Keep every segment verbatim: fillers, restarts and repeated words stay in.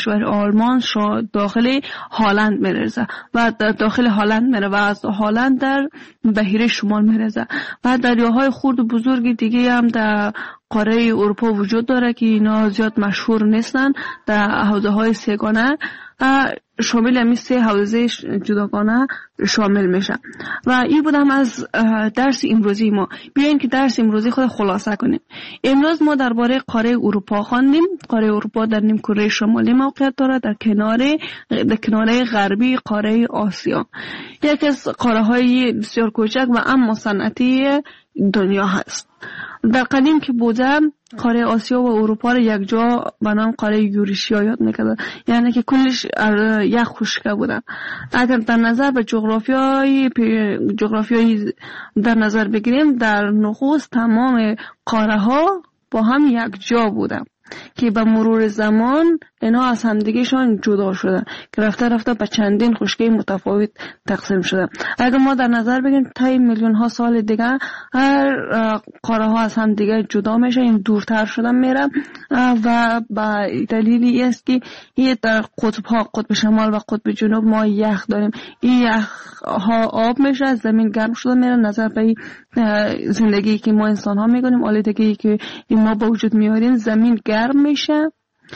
کشور آلمان داخل هلند میرزه و داخل هلند میره و از هلند در بحیره شمال میرزه و دریاهای خرد و بزرگ دیگه هم در قاره اروپا وجود داره که اینا زیاد مشهور نیستن. در حوزه های سگانه شامل همی سه حوزه جداگانه شامل میشه. و این بودم از درس امروزی ما. بیاین که درس امروزی خود خلاصه کنیم. امروز ما درباره قاره اروپا خواندیم. قاره اروپا در نیم کره شمالی موقعیت داره، در کنار در کناره غربی قاره آسیا. یکی از قاره های بسیار کوچک و اما صنعتی دنیا هست. در قدیم که بوده قاره آسیا و اروپا را یک جا به نام قاره یوریشیا یاد میکرد، یعنی که کلش یک خشکه بوده. اگر در نظر به جغرافیای جغرافیای در نظر بگیریم، در نخست تمام قاره ها با هم یک جا بوده که به مرور زمان اینا از همدیگهشان جدا شدن که رفته رفته به چندین خشکی متفاوت تقسیم شده. اگر ما در نظر بگیریم طی میلیون ها سال دیگه هر قاره ها از هم دیگه جدا میشه، این دورتر شدن میره و به دلیلی است که این در قطب ها، قطب شمال و قطب جنوب ما یخ داریم. این یخ ها آب میشه، زمین گرم شده میره. نظر به زندگی که ما انسان ها میکنیم، آلودگی که ما با وجود میاریم، زمین گرم میشه،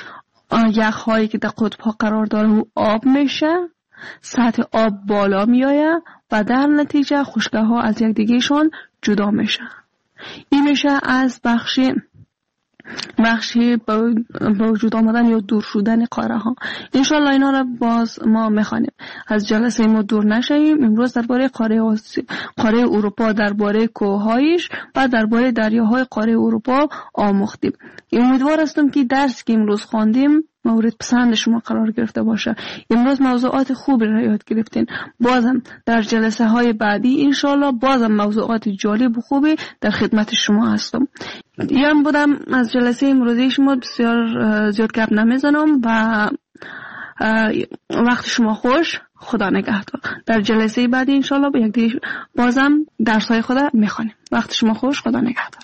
یخ هایی که در قطب ها قرار داره آب میشه، سطح آب بالا میآید و در نتیجه خشکه ها از یک دیگهشون جدا میشه. این میشه از بخش بخشی با وجود آمدن یا دور شدن قاره ها. انشالله اینا را باز ما میخوانیم. از جلسه ما دور نشویم. امروز درباره قاره آسی... قاره اروپا، درباره کوههایش و درباره دریاهای قاره اروپا آموختیم. امیدوار هستم که درس که امروز خواندیم مورد پسند شما قرار گرفته باشه. امروز موضوعات خوبی را یاد گرفتین. بازم در جلسه های بعدی انشالله بازم موضوعات جالب و خوبی در خدمت شما هستم. یام بودم از جلسه امروزی شما بسیار زیاد گپ نمیزنم و وقت شما خوش. خدا نگهدار. در جلسه بعدی انشالله به یک دیگه بازم درس های خدا میخوانیم. وقت شما خوش. خدا نگهدار.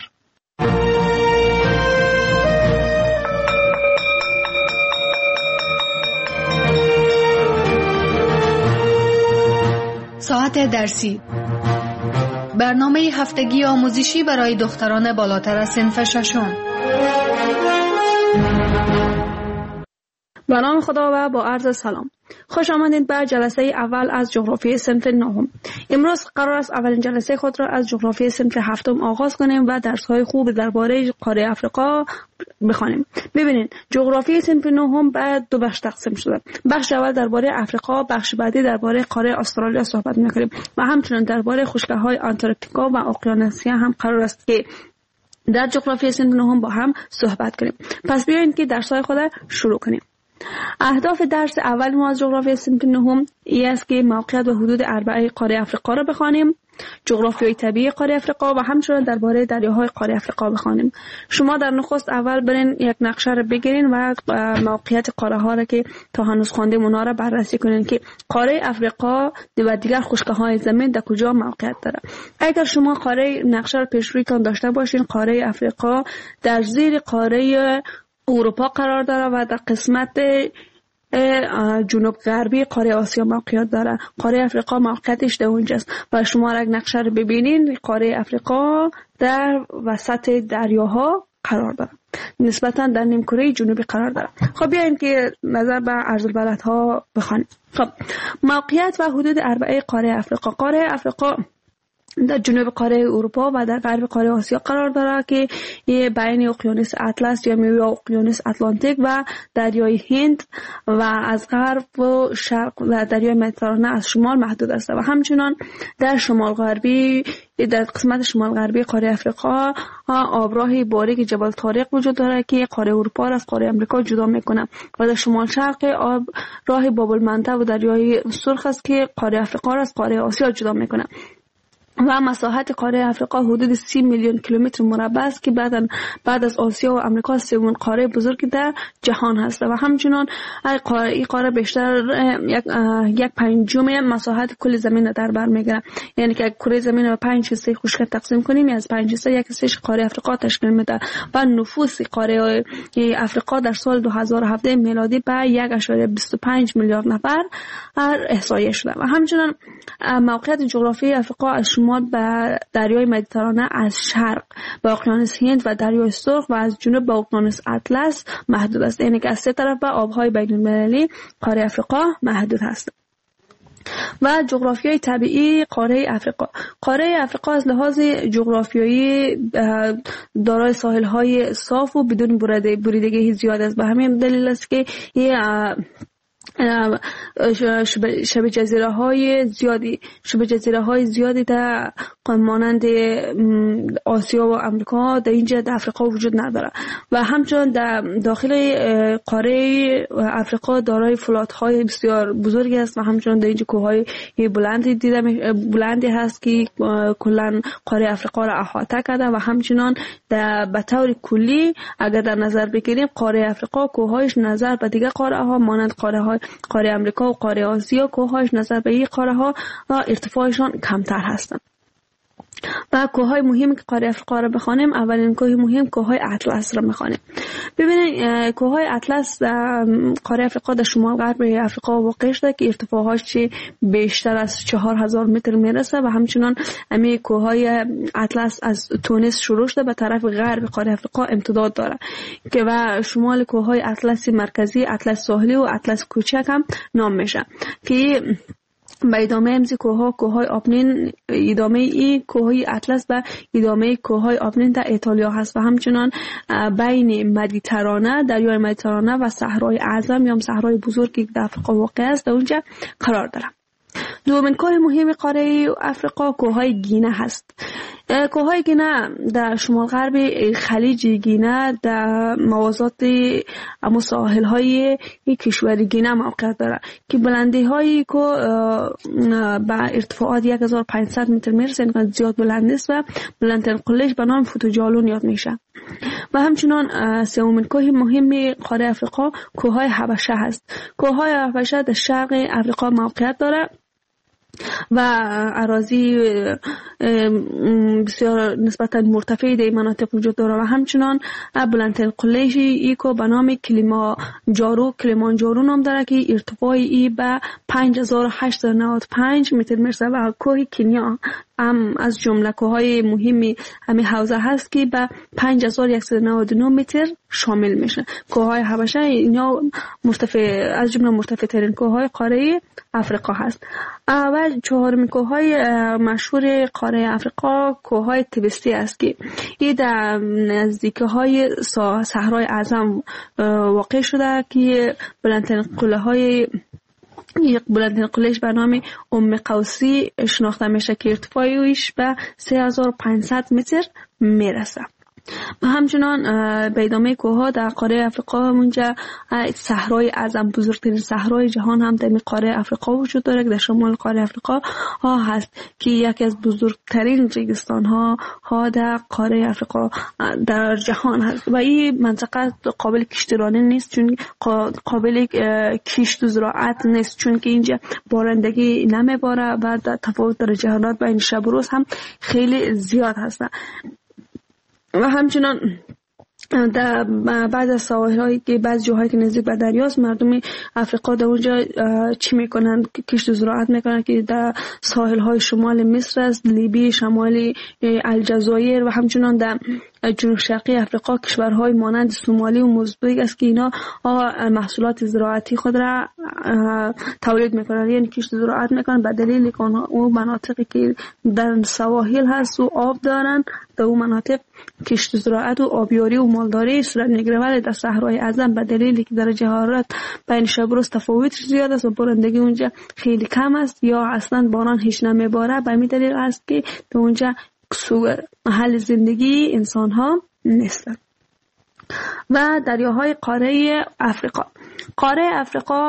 ساعت درسی، برنامه هفتگی آموزشی برای دختران بالاتر از صنف ششم. به نام خدا و با عرض سلام. خوش آمدید به جلسه اول از جغرافی صنف نهم. امروز قرار است اولین جلسه خود را از جغرافی صنف هفتم آغاز کنیم و درس‌های خوب درباره قاره آفریقا بخوانیم. ببینید، جغرافی صنف نهم به دو بخش تقسیم شده. بخش اول درباره آفریقا، بخش بعدی درباره قاره استرالیا صحبت می‌کنیم و همچنین درباره خشکی‌های آنتارکتیکا و اقیانوسیا هم قرار است که در جغرافی صنف نهم با هم صحبت کنیم. پس بیایید که درس‌های خود را شروع کنیم. اهداف درس اول ما از جغرافی صنف نهم این است که موقعیت و حدود اربعه قاره آفریقا را بخوانیم، جغرافیای طبیعی قاره آفریقا و همچنین درباره دریاهای قاره آفریقا بخوانیم. شما در نخست اول برین یک نقشه را بگیرین و موقعیت قاره ها را که تا هنوز خواندیم اونها را بررسی کنین که قاره آفریقا و دیگر خشک‌های زمین در کجا موقعیت داره. اگر شما قاره نقشه را پیش رویتان داشته باشین، قاره آفریقا در زیر قاره اروپا قرار داره و در قسمت جنوب غربی قاره آسیا موقعیت داره. قاره آفریقا موقعیتش در اونجاست و شما اگر نقشه رو ببینین، قاره آفریقا در وسط دریاها قرار داره، نسبتا در نیمکره جنوبی قرار داره. خب بیاین که نظر به عرض البلدها بخوانیم. خب موقعیت و حدود اربعه قاره آفریقا. قاره آفریقا در جنوب قاره اروپا و در غرب قاره آسیا قرار داره که بین اقیانوس اطلس یا میوه اقیانوس اتلانتیک و دریای هند و از غرب و شرق و دریای مدیترانه از شمال محدود است و همچنان در شمال غربی در قسمت شمال غربی قاره آفریقا آبراه باریک جبل طارق وجود داره که قاره اروپا را از قاره آمریکا جدا میکنه و در شمال شرق آب راه باب المندب و دریای سرخ است که قاره آفریقا را از قاره آسیا جدا میکنه. و مساحت قاره افریقا حدود سی میلیون کیلومتر مربع است که بعد بعد از آسیا و آمریکا سومین قاره بزرگ در جهان هست و همچنان این قاره بیشتر یک یک پنجم مساحت کل زمین در بر میگیره. یعنی که کره زمین رو پنج حصه خشک تقسیم کنیم، از پنج حصه یک حصهش قاره افریقا تشکیل میده و نفوس قاره افریقا در سال دو هزار و هفده میلادی به یک ممیز بیست و پنج میلیارد نفر احصایه شده و همچنان موقعیت جغرافیایی افریقا از شمال به دریای مدیترانه، از شرق به اقیانوس هند و دریای سرخ و از جنوب به اقیانوس اطلس محدود است. یعنی که از سه طرف به آبهای بین‌المللی قاره افریقا محدود است. و جغرافیای طبیعی قاره افریقا. قاره افریقا از لحاظ جغرافیایی دارای ساحل‌های صاف و بدون بریدگی زیاد است. به همین دلیل است که شبه جزیره های زیادی شبه جزیره های زیادی در مانند آسیا و آمریکا در اینجا در افریقا وجود نداره و همچنین در داخل قاره افریقا دارای فلات های بسیار بزرگی است و همچنین در اینجا کوههای بلندی دیده بلندی هست که کلا قاره افریقا را احاطه کرده و همچنین در به طور کلی اگر در نظر بگیریم قاره افریقا کوههایش نظر به دیگر قاره ها مانند قاره های قاره امریکا و قاره آسیا کوههاش نظر به این قاره ها ارتفاعشان کمتر هستند. و کوههای مهم که قاره افریقا را بخوانیم، اولین کوه مهم کوههای اطلس را میخوانیم. ببینید کوههای اطلس قاره افریقا در شمال غرب افریقا واقع شده که ارتفاعش بیشتر از چهار هزار متر میرسه و همچنان همین کوههای اطلس از تونس شروع شده به طرف غرب قاره افریقا امتداد داره که و شمال کوههای اطلس مرکزی، اطلس ساحلی و اطلس کوچک هم نام میشه که به ادامه امزی کوها کوهای آپنین ادامه ای کوهای اطلس و ادامه کوهای آپنین در ایتالیا هست و همچنان بین مدیترانه دریای مدیترانه و صحرای اعظم یا صحرای بزرگی در افریقا واقع است در اونجا قرار داره. دومین کوه مهم قاره افریقا کوههای گینه هست. کوههای گینه در شمال غرب خلیج گینه در موازات اما ساحل های کشور گینه موقعیت داره که بلندی هایی که به ارتفاعات یک هزار و پانصد متر میرسه، یعنی زیاد بلند است و بلندترین قلهش به نام فوتوجالون یاد میشه. و همچنان سومین کوه مهم قاره افریقا کوههای حبشه هست. کوههای حبشه در شرق افریقا موقعیت داره و اراضی بسیار نسبتا مرتفع در مناطق وجود داره و همچنان بلندترین قله‌ای ای که به نام کلیمانجارو کلیمانجارو نام داره که ارتفاعی ای به پنج هزار و هشتصد و نود و پنج متر میرسه و کوه کنیا هم از جمله کوههای مهمی همین حوزه هست که به پنج هزار و صد و نود و نه متر شامل میشه. کوههای حبشه اینا مرتفع از جمله مرتفع ترین کوههای قاره افریقا هست. و چهارمین کوههای مشهور قاره افریقا کوههای تبستی است که این در نزدیکی های صحرای اعظم واقع شده که بلندترین قله های یک بلندترین قلهش به نام ام قوسی شناخته میشه که ارتفاعش به سه هزار و پانصد متر میرسه. و همچنان به ادامه کوهها در قاره افریقا اونجا صحرای اعظم بزرگترین صحرای جهان هم در قاره افریقا وجود داره که در شمال قاره افریقا ها هست که یکی از بزرگترین ریگستان ها ها در قاره افریقا در جهان هست و این منطقه قابل کشتیرانی نیست چون قابل کشت و زراعت نیست چون که اینجا بارندگی نمیباره و تفاوت درجه حرارت بین شب و روز هم خیلی زیاد هست. و همچنان در بعد از ساحل‌هایی که بعض جاهایی که نزدیک به دریاست مردم افریقا در اونجا چی میکنن؟ کشت و زراعت میکنن که در ساحل‌های شمال مصر است، لیبی، شمالی الجزایر و همچنان در جنوب شرقی افریقا کشورهای مانند سومالی و موزامبیک است که اینا محصولات زراعتی خود را تولید میکنن، یعنی کشت و زراعت میکنن به دلیل که اون مناطقی که در سواحل هست و آب دارن در اون مناطق کشت و زراعت و آبیاری و مالداری صورت میگیره، ولی در صحرای اعظم به دلیلی که درجه حرارت بین شب و روز تفاوت زیاد است و بارندگی اونجا خیلی کم است یا اصلا باران هیچ نمیباره، به همین دلیل است که در اونجا محل زندگی انسان ها نیستند. و دریاهای قاره افریقا. قاره افریقا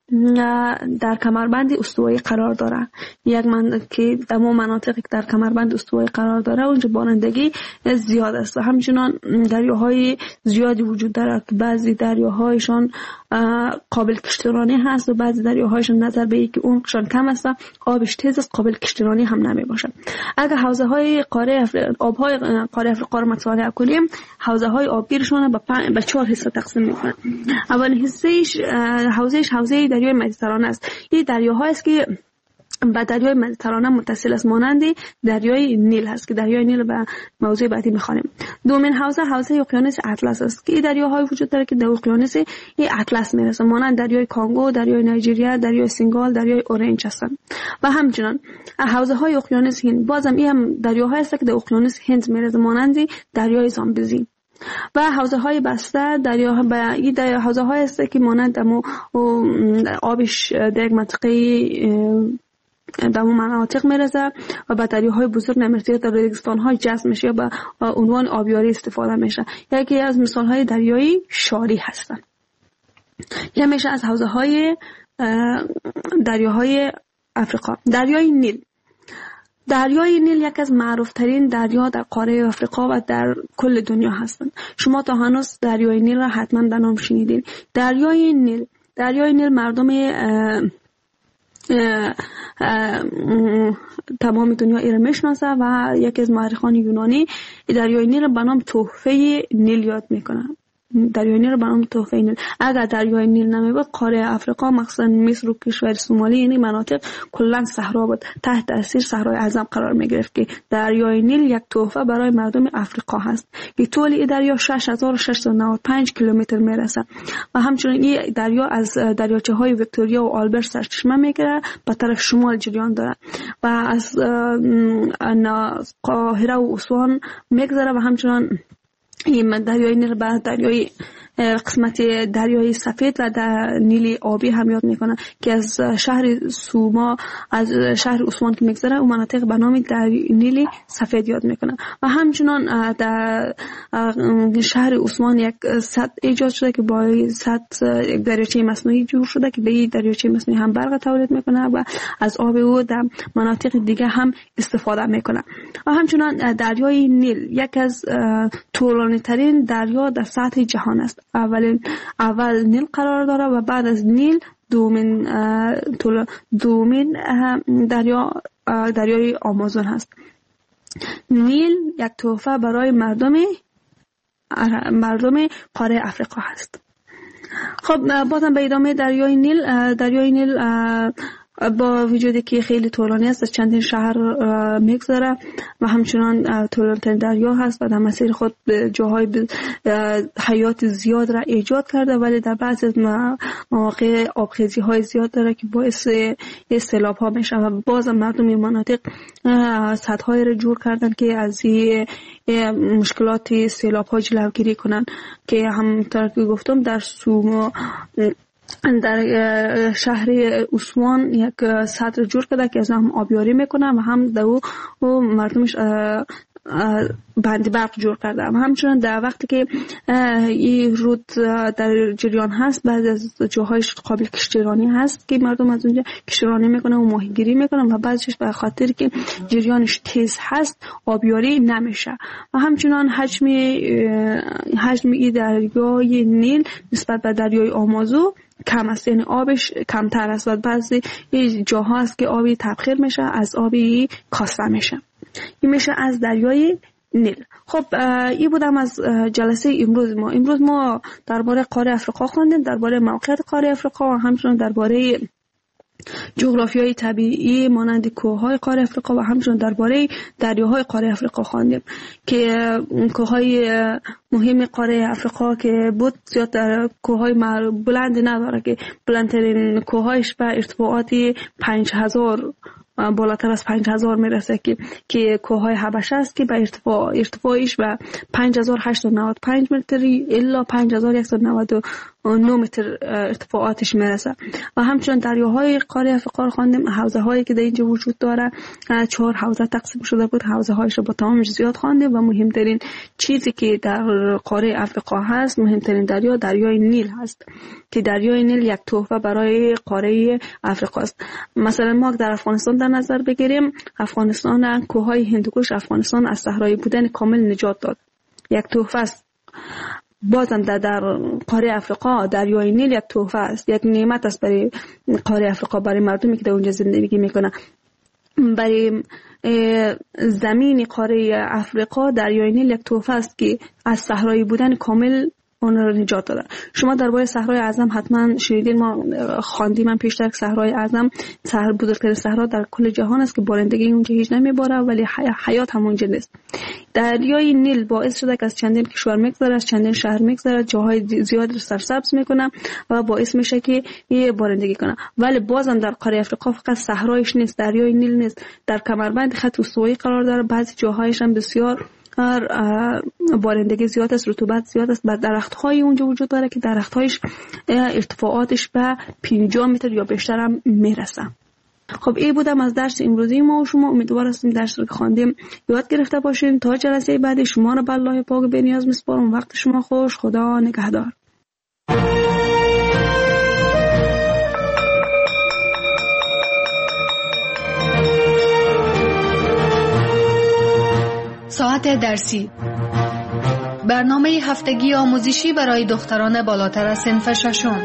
در کمربند استوایی قرار داره. یک من که در مناطقی که در کمربند استوایی قرار داره اونجا بارندگی زیاد است و همچنان دریاهای زیادی وجود داره که بعضی دریاهایشان قابل کشتیرانی هست و بعضی دریاهایشان نظر به اینکه عمقشان کم است و آبش تیز است قابل کشتیرانی هم نمی باشه. اگر حوزه های قاره آبهای قاره افریقا را مطالعه کنیم حوزه های آبگیرشان به به چهار حصه تقسیم می‌کنند. اول حصهش حوزهش حوزه دریای مدیترانه است. این دریاهایی است که با دریای مدیترانه متصل است مانند دریای نیل هست که دریای نیل به موضوع بعدی می‌خوانیم. دومین حوزه حوزه اقیانوس اطلس است که دریاهای وجود داره که در اقیانوس اطلس میرسه مانند دریای کانگو، دریای نایجریا، دریای سنگال، دریای اورنج هستند. و همچنین حوزه های اقیانوس هند بازم این هم دریاهایی است که در اقیانوس هند میرسه مانند دریای زامبزی. و حوزه های بسته دریا به این دریا حوزه های است که مانند دمو آبش در یک منطقه در اون مناطق میرسه و به دریاهای بزرگ نمیرسه در ریگستان های جذب میشه یا به عنوان آبیاری استفاده میشه. یکی از مثال های دریایی شاری هستند. یا میشه از حوزه های دریاهای افریقا. دریای نیل دریای نیل یک از معروف ترین دریا در قاره افریقا و در کل دنیا هستند. شما تا هنوز دریای نیل را حتما به نام شنیدین. دریای نیل دریای نیل مردم اه اه تمام دنیا ایره میشناسه و یکی از مورخان یونانی دریای نیل را به نام تحفه نیل یاد میکنه. دریای نیل را به نام تحفه نیل. اگر دریای نیل نمیبود قاره افریقا مخصوصا مصر و کشور سومالی یعنی مناطق کلا صحرا بود تحت تاثیر صحرای اعظم قرار میگرفت که دریای نیل یک تحفه برای مردم افریقا هست که طول این دریا شش هزار و ششصد و نود و پنج کیلومتر میرسه و همچنین این دریا از دریاچه های ویکتوریا و آلبرت سرچشمه میگیره به طرف شمال جریان داره و از قاهره و اسوان میگذره و همچنین این دریای نیل به دریای قسمت دریای سفید و در نیل آبی هم یاد میکنه که از شهر سوما از شهر اسوان که میگذره اون مناطق به نام نیل سفید یاد میکنه و همچنان در شهر اسوان یک سد ایجاد شده که با سد یک دریاچه مصنوعی جور شده که به این دریاچه مصنوعی هم برق تولید میکنه و از آب او در مناطق دیگه هم استفاده میکنه و همچنان دریای نیل یک از طولانی ترین دریا در سطح جهان است. اول اول نیل قرار داره و بعد از نیل دومین دومین دریا دریای آمازون هست. نیل یک تحفه برای مردم مردم قاره افریقا هست. خب بازم به ادامه دریای نیل دریای نیل با وجودی که خیلی طولانی است از چندین شهر میگذره و همچنان طولانی‌ترین دریا هست و در مسیر خود جاهای حیات زیاد را ایجاد کرده ولی در بعضی مواقع آبخیزی های زیاد داره که باعث سیلاب ها میشه و باز مردم این مناطق سدهای را جور کردن که از این مشکلات سیلاب ها جلوگیری کنن که همونطور که گفتم در سوما در شهر اسوان یک سد جور کرده که از هم آبیاری میکنه و هم در او مردمش بند برق جور کرده و همچنان در وقتی که این رود در جریان هست بعض از جاهایش قابل کشتیرانی هست که مردم از اونجا کشتیرانی میکنن و ماهیگیری میکنن و بعضش به خاطر که جریانش تیز هست آبیاری نمیشه و همچنان حجم حجم این دریای نیل نسبت به دریای آمازون کم است یعنی آبش کمتر است و بعضی جاها هست که آبی تبخیر میشه از آبی کاسته میشه. این میشه از دریای نیل. خب این بودم از جلسه امروز ما. امروز ما درباره قاره افریقا خواندیم، درباره موقعیت قاره افریقا و همچنین درباره جغرافیای طبیعی مانند کوههای قاره افریقا و همچنین درباره دریاهای قاره افریقا خواندیم که کوههای مهم قاره افریقا که بود زیاد در کوههای بلند نداره که بلندترین کوههایش به ارتفاعات پنج هزار بالاتر از پنج هزار میرسه که که کوههای حبشه است که به ارتفاع ارتفاعش به پنج هزار و هشتصد و نود و پنج متری الا پنج هزار و صد و نود و نه متر ارتفاعاتش میرسه و همچنین دریاهای قاره افریقا رو خواندیم. حوزه هایی که در اینجا وجود داره چهار حوزه تقسیم شده بود. حوزه هایش رو با تمامش زیاد خواندیم و مهمترین چیزی که در در قاره افریقا هست، مهمترین دریا دریای نیل هست که دریای نیل یک تحفه برای قاره افریقا است. مثلا ما در افغانستان در نظر بگیریم، افغانستان کوههای هندوکش افغانستان از صحرایی بودن کامل نجات داد، یک تحفه است. بازم در, در قاره افریقا دریای نیل یک تحفه است، یک نعمت است برای قاره افریقا، برای مردمی که در اونجا زندگی میکنه. برای زمین قاره افریقا دریای نیل یک تحفه است که از صحرایی بودن کامل اون رو نجات داده. شما درباره صحرای اعظم حتما شنیدین، ما خواندیم من پیشتر که صحرای اعظم صحرا بزرگترین صحرا در کل جهان است که بارندگی اونجا هیچ نمیباره ولی حیات هم اونجا نیست. دریای نیل باعث شده که از چندین کشور میگذره، از چندین شهر میگذره، جاهای زیاد رو سرسبز میکنه و باعث میشه که یه بارندگی کنه. ولی بازم در قاره افریقا فقط صحرایش نیست، دریای نیل نیست، در کمربند خط استوایی قرار داره، بعضی جاهایش هم بسیار بارندگی زیاد است، رطوبت زیاد است. بعد درخت‌های اونجا وجود داره که درخت‌هایش ارتفاعاتش به پنجاه متر یا بیشتر هم میرسه. خب این بودم از درس امروزی ما و شما. امیدوار هستیم درس رو که خواندیم یاد گرفته باشین. تا جلسه بعدی شما رو به الله پاک بی‌نیاز میسپارم. وقت شما خوش. خدا نگهدار. ساعت درسی، برنامه هفتگی آموزشی برای دختران بالاتر از صنف ششم.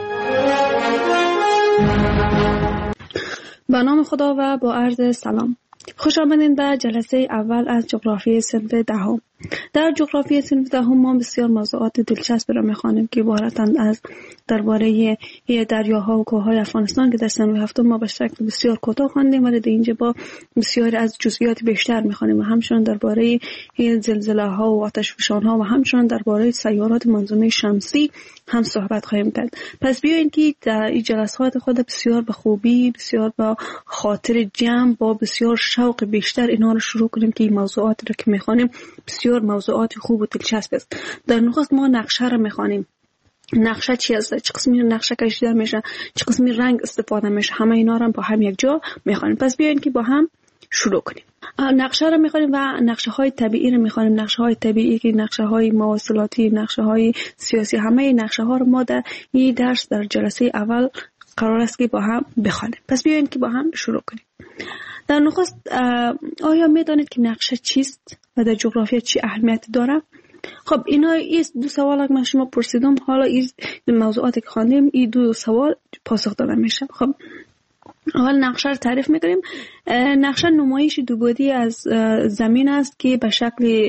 به نام خدا و با عرض سلام. خوش آمدین به جلسه اول از جغرافی صنف دهم. در جغرافی صنف دهم ما بسیار موضوعات دلچسب را می‌خوانیم که عبارتند از درباره دریاها و کوههای افغانستان که در صنف هفتم ما به شکل بسیار کوتاه خواندیم، ولی در اینجا با بسیاری از جزئیات بیشتر می‌خوانیم و همچنین درباره زلزله‌ها و آتشفشان‌ها و همچنین درباره سیارات منظومه شمسی هم صحبت خواهیم کرد. پس بیاین که در این جلسات خود بسیار به خوبی، بسیار با خاطر جمع، با بسیار شوق بیشتر اینا رو شروع کنیم که این موضوعات رو که می‌خوانیم بسیار موضوعات خوب و دلچسب است. در نخست ما نقشه رو می‌خوانیم. نقشه چی است؟ چه قسمی نقشه کشیده میشه؟ چه قسمی رنگ استفاده میشه؟ همه اینا رو با هم یک جا می‌خوانیم. پس بیاین که با هم شروع کنیم. نقشه رو می‌خوانیم و نقشه‌های طبیعی رو می‌خوانیم. نقشه‌های طبیعی که نقشه‌های مواصلاتی، نقشه‌های سیاسی، همه نقشه‌ها رو ما در این درس در جلسه اول قرار است که با هم بخوانیم. پس بیاین که با هم شروع کنیم. در نخست آیا می‌دانید که نقشه چیست و در جغرافیا چی اهمیت داره؟ خب اینا این دو سوال که من شما پرسیدم، حالا این موضوعاتی که خواندیم این دو سوال پاسخ داده میشه. خب اول نقشه رو تعریف می‌کنیم. نقشه نمایش دو بعدی از زمین است که به شکل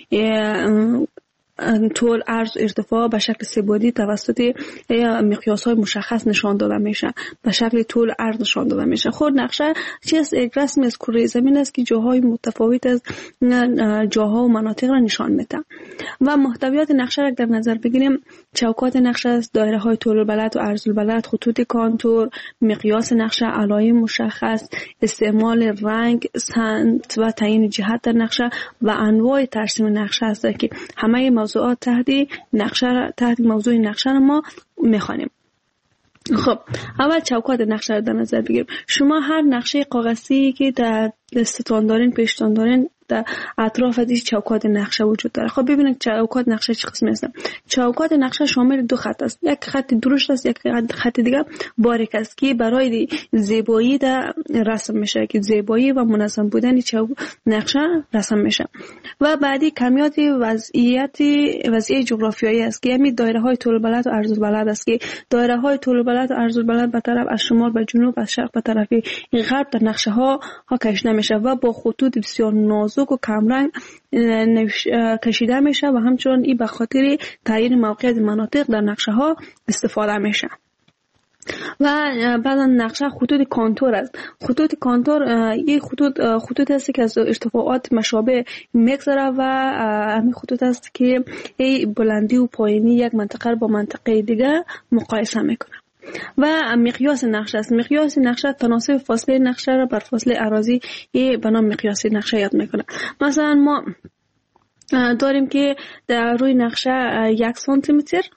طول، عرض، ارتفاع به شکل سه بعدی توسط مقیاس‌های مشخص نشان داده میشه. به شکل طول، عرض نشان داده میشه. خود نقشه چیست؟ یک رسم از کره زمین است که جاهای متفاوت از جاها و مناطق را نشان میده. و محتویات نقشه را در نظر بگیریم، چوکات نقشه است، دایره‌های طول البلد و عرض البلد، خطوط کانتور، مقیاس نقشه، علائم مشخص، استعمال رنگ، سمت و تعیین جهت در نقشه و انواع ترسیم نقشه است که همه موضوعات تحت نقشه تحت موضوع نقشه را ما میخوانیم. خب اول چوکات نقشه را در نظر بگیریم. شما هر نقشه کاغذی که در دستتان دارین، پیشتان دارین، در اطراف از این چوکات نقشه وجود داره. خب ببینید چوکات نقشه چه قسمی هستن. چوکات نقشه شامل دو خط است، یک خط درشت است، یک خط دیگه باریک است که برای زیبایی در رسم میشه، که زیبایی و منظم بودن چوک نقشه رسم میشه. و بعدی کمیات وضعیت وضعیت جغرافیایی است که همین دایره های طول البلد و عرض البلد است که دایره های طول البلد و عرض البلد به طرف از شمال به جنوب، از شرق به طرف غرب در نقشه ها ها کشیده میشه و با خطوط بسیار نازک و کمرنگ کشیده میشه و همچنین این به خاطر تعیین موقعیت مناطق در نقشه ها استفاده میشه. و بعدا نقشه خطوط کانتور است. خطوط کانتور این خطوط خطوط است که از ارتفاعات مشابه میگذره و همین خطوط است که ای بلندی و پایینی یک منطقه با منطقه دیگه مقایسه میکنه. و مقیاس نقشه است. مقیاس نقشه تناسب فاصله نقشه را بر فاصله اراضی به نام مقیاس نقشه یاد میکنه. مثلا ما داریم که در روی نقشه یک سانتی متر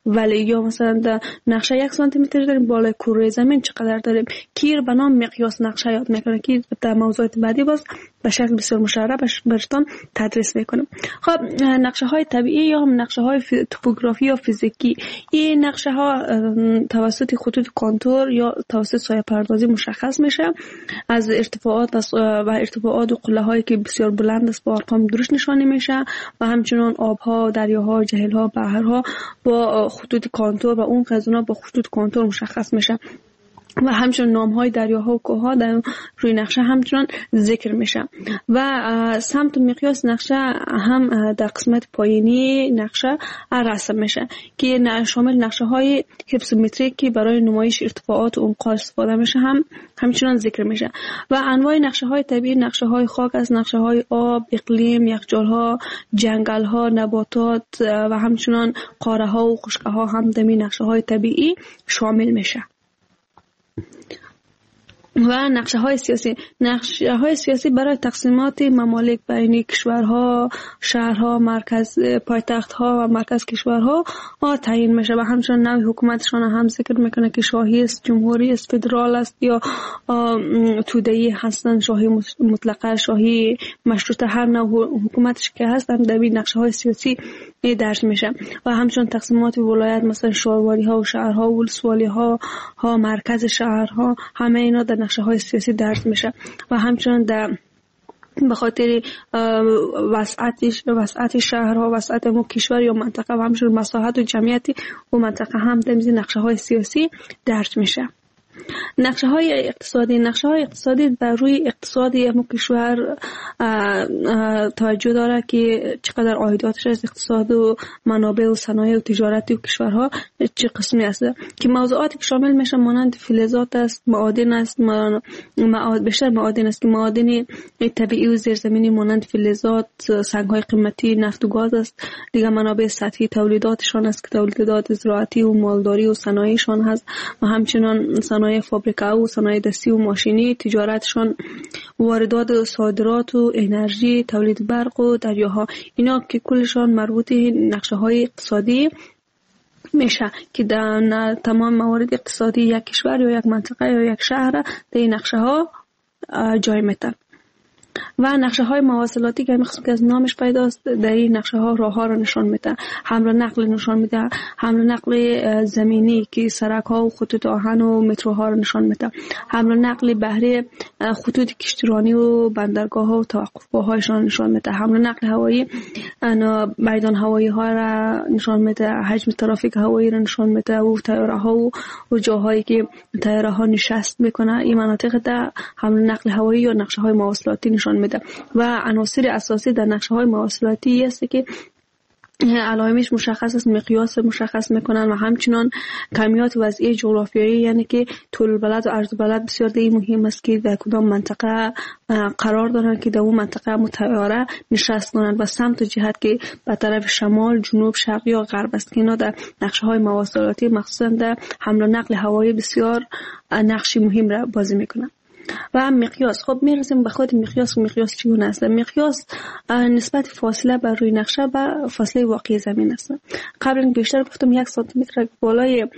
ولی یا مثلا در نقشه یک سانتی متر داریم، بالای کره زمین چقدر داریم. کیر به نام مقیاس نقشه یاد میکنه که در موضوعات بعدی باز به شکل بسیار مشرح براتون تدریس میکنم. خب نقشه های طبیعی یا هم نقشه های توپوگرافی یا فیزیکی، این نقشه ها توسط خطوط کانتور یا توسط سایه پردازی مشخص میشه. از ارتفاعات و ارتفاعات و قله هایی که بسیار بلند است با ارقام درشت نشانه میشه و همچنان آبها، دریاها، جهلها، بحرها با خطوط کانتور و اون قزونا با خطوط کانتور مشخص میشه و همچنان نام های دریاها و کوهها در روی نقشه همچنان ذکر میشه و سمت و مقیاس نقشه هم در قسمت پایینی نقشه رسم میشه که شامل نقشه های هیپسومتریک که برای نمایش ارتفاعات و عمق استفاده میشه هم همچنان ذکر میشه و انواع نقشه های طبیعی نقشه های خاک از نقشه های آب، اقلیم، یخچال ها، جنگل ها، نباتات و همچنان قاره ها و خشکه ها هم در نقشه های طبیعی شامل میشه. و نقشه های سیاسی نقشه های سیاسی برای تقسیمات ممالک بین کشورها، شهرها، مرکز پایتخت‌ها و مرکز کشورها تعیین میشه و همچنین نوع حکومتشان هم ذکر میکنه که شاهی است، جمهوری است، فدرال است یا توده‌ای هستند، شاهی مطلقه، شاهی مشروطه، هر نوع حکومتش که هست هم در نقشه های سیاسی درج میشه و همچنین تقسیمات ولایت مثلا شارواری ها و شهرها و ولسوالی ها ها مرکز شهرها همه اینا در نقشه های سیاسی درج میشه و همچنین در به خاطر وسعتش وسعت شهرها، وسعت مو کشور یا منطقه و همچنین مساحت و جمعیت و منطقه هم در نقشه های سیاسی درج میشه. نقشه های اقتصادی نقشه های اقتصادی بر روی اقتصادی همون کشور توجه داره که چقدر عایداتش از اقتصاد و منابع و صنایع و تجارتی و کشورها چه قسمی است که موضوعاتی که شامل میشه مانند فلزات است، معادن است، معاد بیشتر معادن است که معادن طبیعی و زیرزمینی مانند فلزات، سنگ های قیمتی، نفت و گاز است. دیگه منابع سطحی تولیداتشان است که تولیدات زراعتی و مالداری و صنایعشان هست و همچنین صنایع فابریکه و صنایع دستی و ماشینی، تجارتشان، واردات و صادرات و انرژی، تولید برق و دریاها، اینا که کلشان مربوط نقشه های اقتصادی میشه که در تمام موارد اقتصادی یک کشور یا یک منطقه یا یک شهر در این نقشه ها جای میتن. و نقشه های مواصلاتی که همین که از نامش پیداست در این نقشه ها راه ها را نشان میده، حمل و نقل نشان میده، حمل و نقل زمینی که سرک ها و خطوط آهن و متروها را نشان میده، حمل و نقل بحری خطوط کشتیرانی و بندرگاه ها و توقفگاه هایشان نشان میده، حمل و نقل هوایی میدان هوایی ها را نشان میده، حجم ترافیک هوایی را نشان میده و طیاره ها و جاهایی که طیاره ها نشست میکنه. این مناطق در حمل و نقل هوایی یا نقشه های مواصلاتی نشان میده و عناصر اساسی در نقشه های مواصلاتی است که علائمش مشخص است، مقیاس مشخص میکنن و همچنان کمیات وضعی جغرافیایی، یعنی که طول البلد و عرض البلد بسیار دیگه مهم است که در کدام منطقه قرار دارن که در اون منطقه متعاره نشست کنن و سمت و جهت که به طرف شمال، جنوب، شرق یا غرب است که اینا در نقشه های مواصلاتی مخصوصا در حمل و نقل هوایی بسیار نقشی مهم را بازی میکنن. و مقیاس، خب میرسیم به خود مقیاس. مقیاس چگونه است؟ مقیاس نسبت فاصله بر روی نقشه به فاصله واقعی زمین است. قبلا بیشتر گفتم یک سانتی متر بالای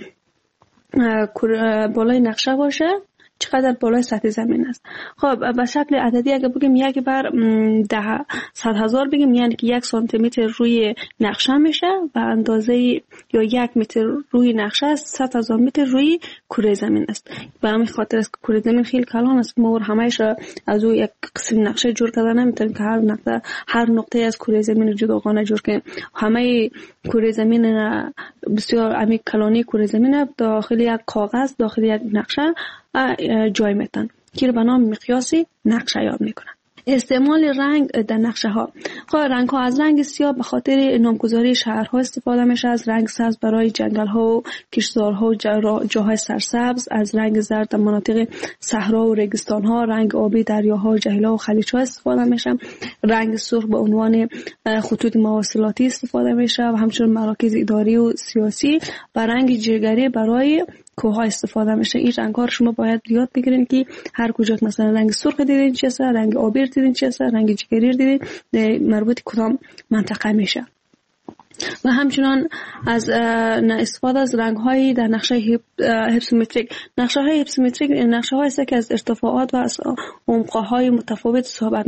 بالای نقشه باشه چقدر بالای سطح زمین است. خب به شکل عددی اگه بگیم یک بر ده صد هزار بگیم یعنی که یک سانتی متر روی نقشه میشه و اندازه یا یک متر روی نقشه است صد هزار متر روی کره زمین است. به همین خاطر است که کره زمین خیلی کلان است. ما همه‌اش از او یک قسم نقشه جور کردن نمیتونیم که هر نقطه هر نقطه از کره زمین جداگانه جور کنیم. همه کره زمین بسیار عمیق کلانی کره زمین داخل یک کاغذ داخل یک نقشه جای میتن که به نام مقیاسی نقشه یاد میکنن. استعمال رنگ در نقشه ها. خب رنگ ها از رنگ سیاه به خاطر نامگذاری شهرها استفاده میشه، از رنگ سبز برای جنگل ها و کشتزارها و جاهای سرسبز، از رنگ زرد در مناطق صحرا و ریگستان ها، رنگ آبی دریاها و جهیل‌ها و خلیج ها استفاده میشه، رنگ سرخ به عنوان خطوط مواصلاتی استفاده میشه و همچنین مراکز اداری و سیاسی، و رنگ جگری برای کوه استفاده میشه. این رنگ ها رو شما باید یاد بگیرین که هر کجا مثلا رنگ سرخ دیدین چه است، رنگ آبی دیدین چه است، رنگ جگری دیدین مربوط کدام منطقه میشه. و همچنان از استفاده از رنگ های در نقشه هیپسومتریک. نقشه های هیپسومتریک نقشه های است که از ارتفاعات و از عمق های متفاوت صحبت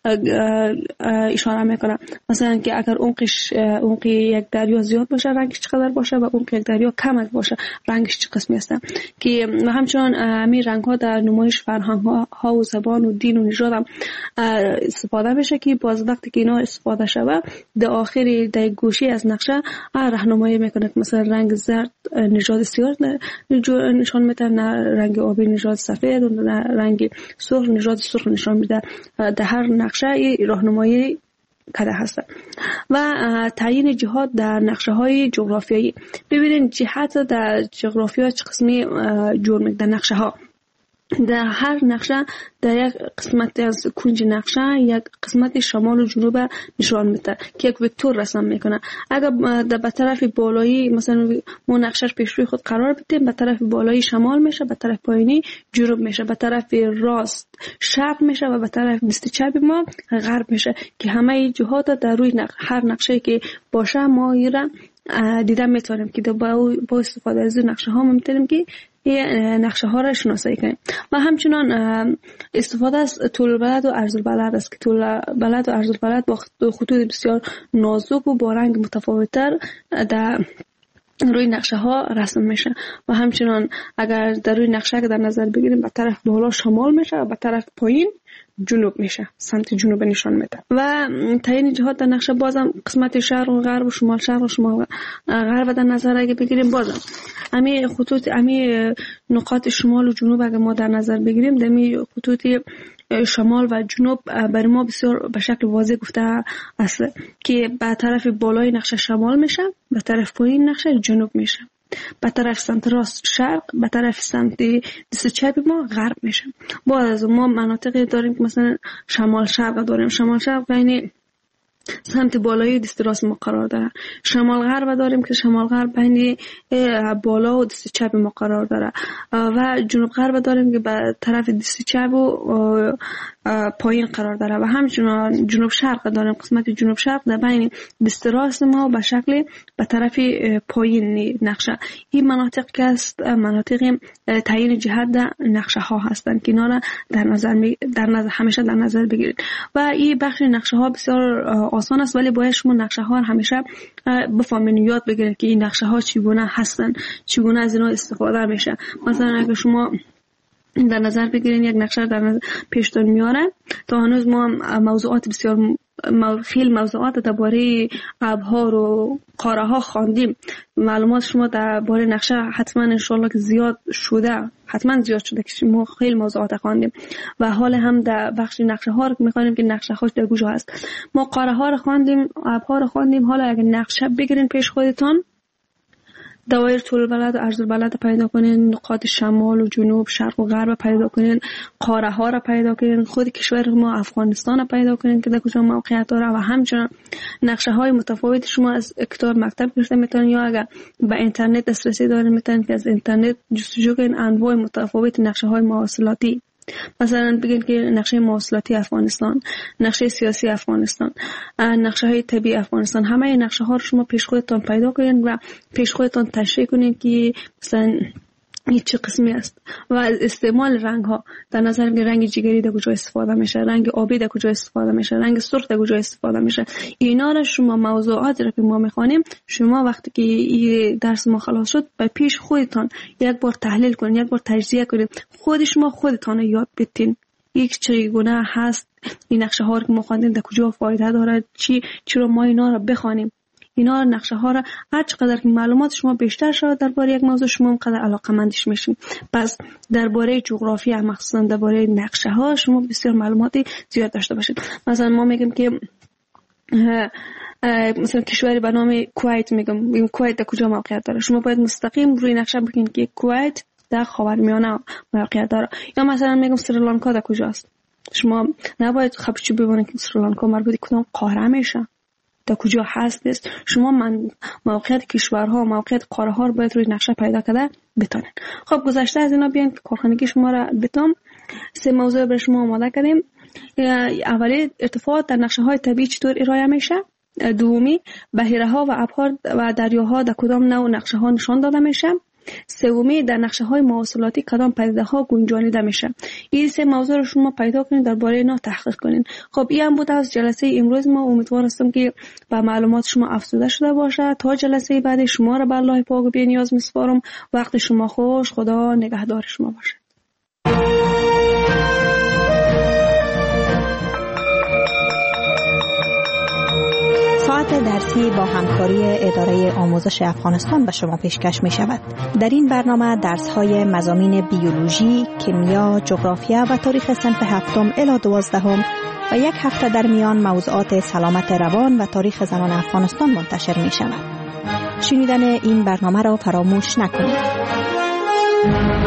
اشاره میکنه. مثلا که اگر عمقش عمق یک دریا زیاد باشه رنگش چقدر باشه و عمق یک دریا کم باشه رنگش چه قسمی است. که و همچنان همین رنگ ها در نمایش فرهنگ ها و زبان و دین و نژاد هم استفاده میشه که باز وقتی که اینا استفاده شود در آخر در گوشه از نقشه راهنمایی میکنه. مثلا رنگ زرد نژاد سیاه نشان میده، رنگ آبی نژاد سفید و رنگ سرخ نژاد سرخ نشان میده. در هر نقشه راهنمایی کده هست. و تعیین جهات در نقشه های جغرافیایی. ببینید جهت در جغرافیا چه قسمی جور میده. در نقشه ها در هر نقشه در یک قسمت از کنج نقشه یک قسمت شمال و جنوب نشان میده که یک وکتور رسم میکنه. اگر در به طرف بالایی مثلا ما نقشهش پیش روی خود قرار بدیم، به طرف بالایی شمال میشه، به طرف پایینی جنوب میشه، به طرف راست شرق میشه و به طرف دست چپ ما غرب میشه که همه جهات در روی نقشه هر نقشه که باشه ما ایران دیدن میتونیم که با استفاده از نقشه ها میتونیم که نقشه ها را شناسایی کنیم. و همچنان استفاده از طول البلد و عرض البلد است که طول البلد و عرض البلد با خطوط بسیار نازک و با رنگ متفاوت‌تر در روی نقشه ها رسم میشه. و همچنان اگر در روی نقشه که در نظر بگیریم به طرف بالا شمال میشه و به طرف پایین جنوب میشه، سمت جنوب نشان میده. و تعیین جهات در نقشه بازم قسمت شرق و غرب و شمال شرق و شمال غرب در نظر اگه بگیریم بازم امی خطوط امی نقاط شمال و جنوب اگه ما در نظر بگیریم دمی خطوط شمال و جنوب برای ما بسیار به شکل واضح گفته است که به طرف بالای نقشه شمال میشه، به طرف پایین نقشه جنوب میشه، به طرف سمت راست شرق، به طرف سمت دست چپ ما غرب میشه. باز ما مناطقی داریم که مثلا شمال شرق داریم، شمال شرق یعنی سمت بالایی دست راست ما قرار داره. شمال غرب داریم که شمال غرب بین بالا و دست چپ ما قرار داره. و جنوب غرب داریم که به طرف دست چپ و پایین قرار داره. و همچنان جنوب شرق داریم، قسمت جنوب شرق در بین دست راست ما به شکل به طرف پایین نقشه. این مناطق که است مناطق تعیین جهت در نقشه ها هستند که اینا را در نظر می در نظر همیشه در نظر بگیرید. و این بخش نقشه ها بسیار آسان است ولی باید شما نقشه ها همیشه بفهمین، یاد بگیرید که این نقشه ها چگونه هستند، چگونه از اینا استفاده میشه. مثلا اگه شما در نظر بگیرین یک نقشه در نظر پیشتون میاره تا هنوز ما موضوعات بسیار خیلی موضوعات درباره ابحار و قاره ها خواندیم. معلومات شما درباره نقشه حتما ان شاء الله که زیاد شده، حتما زیاد شده که ما خیلی موضوعات خواندیم. و حال هم در بخش نقشه ها رو میخوانیم که نقشه هاش در کجا هست. ما قاره ها رو خواندیم، ابحار رو خواندیم. حالا اگه نقشه بگیرین پیش خودتون، دوایر طول البلد و عرض البلد پیدا کنین، نقاط شمال و جنوب شرق و غرب پیدا کنین، قاره ها را پیدا کنین، خود کشور ما افغانستان را پیدا کنین که در کجا موقعیت داره. و همچنین نقشه های متفاوت شما از کتاب مکتب گرفته میتونین یا اگر به اینترنت دسترسی دارین میتونین که از اینترنت جستجو کنین انواع متفاوت نقشه های مواصلاتی. مثلا بگین که نقشه مواصلاتی افغانستان، نقشه سیاسی افغانستان، نقشه های طبیعی افغانستان، همه نقشه ها رو شما پیش خودتان پیدا کنین و پیش خودتان تشریح کنین که مثلا این چه قسمی است. و استعمال رنگ ها در نظر بگیرید، رنگ جگری در کجا استفاده میشه، رنگ آبی در کجا استفاده میشه، رنگ سرخ در کجا استفاده میشه. اینا رو شما موضوعات رو که ما میخوانیم شما وقتی که این درس ما خلاص شد به پیش خودتان یک بار تحلیل کنین، یک بار تجزیه کنین، خود شما خودتان یاد بدین یک چگونه هست این نقشه ها رو که ما خواندیم در کجا فایده داره، چی چرا ما اینا رو بخوانیم. اینا نقشه ها را هر چقدر که معلومات شما بیشتر شود درباره یک موضوع شما اونقدر علاقه‌مندش میشین. پس درباره جغرافیا مخصوصا درباره نقشه ها شما بسیار معلوماتی زیاد داشته باشید. مثلا ما میگیم که مثلا کشوری به نام کویت میگم، این کویت در کجا موقعیت داره، شما باید مستقیم روی نقشه بگین که کویت در خاورمیانه موقعیت داره. یا مثلا میگم سریلانکا در کجاست، شما نباید خبرچی ببینید که سریلانکا مربوط به کدام قاره میشه، در کجا هست. شما من موقعیت کشورها و موقعیت قاره ها رو باید روی نقشه پیدا کرده بتونین. خب گذشته از اینا بیان که کارخانگی شما را بتون سه موضوع برای شما آماده کردیم. اولی ارتفاعات در نقشه های طبیعی چطور ارائه میشه، دومی بحیره ها و ابحار و دریاها در کدام نوع نقشه ها نشان داده میشه. سومی در نقشه های مواصلاتی کدام پدیده ها گنجانیده میشه. این سه موضوع رو شما پیدا کنید، درباره اینا تحقیق کنید. خب این هم بود از جلسه امروز ما. امیدوار هستم که به معلومات شما افزوده شده باشه. تا جلسه بعد شما را به الله پاک و بی‌نیاز میسپارم. وقت شما خوش. خدا نگهدار شما باشه. ساعت درسی با همکاری اداره آموزش افغانستان به شما پیشکش می شود. در این برنامه درس های مضامین بیولوژی، کیمیا، جغرافیا و تاریخ صنف هفتم الی دوازدهم و یک هفته در میان موضوعات سلامت روان و تاریخ زنان افغانستان منتشر می شود. شنیدن این برنامه را فراموش نکنید.